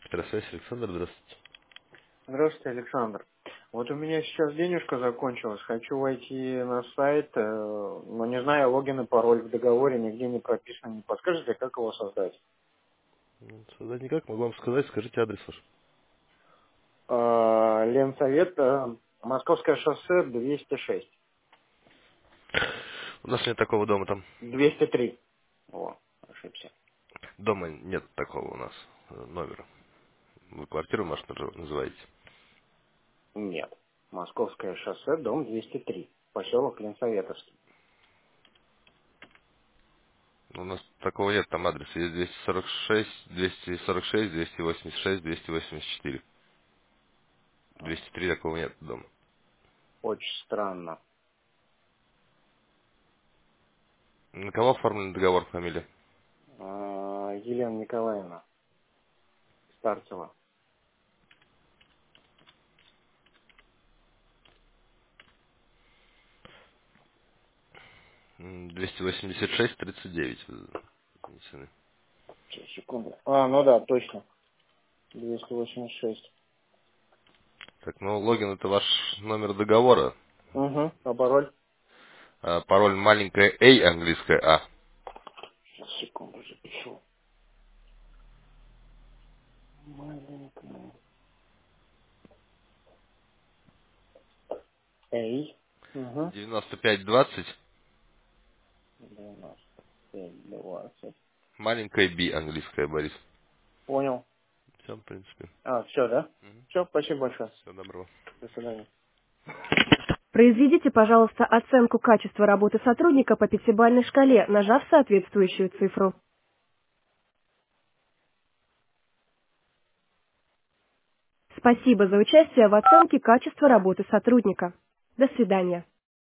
Электросвязь, Александр, здравствуйте. Здравствуйте, Александр. Вот у меня сейчас денежка закончилась. Хочу войти на сайт, но не знаю логин и пароль в договоре, нигде не прописано. Не подскажете, как его создать? Создать никак, могу вам сказать, скажите адрес ваш. Ленсовет, Московское шоссе, 206. У нас нет такого дома там. 203. О, ошибся. Дома нет такого у нас номера. Вы квартиру, может, называете? Нет. Московское шоссе, дом 203. Поселок Ленсоветовский. У нас такого нет, там адрес есть 246, 286, 284. 203 такого нет дома. Очень странно. На кого оформлен договор, фамилия? Елена Николаевна Старцева. 286, 39. Внесены. Сейчас, секунду. Ну да, точно. 286. Так, ну логин это ваш номер договора. Угу. А пароль? Пароль маленькая A, английская А. Сейчас, секунду, запишу. Маленькая. Эй. Угу. 9520, 95, 20. маленькая B, английская, Борис. Понял. Все, в принципе. Все, да? Все, спасибо большое. Всего доброго. До свидания. Произведите, пожалуйста, оценку качества работы сотрудника по пятибалльной шкале, нажав соответствующую цифру. Спасибо за участие в оценке качества работы сотрудника. До свидания.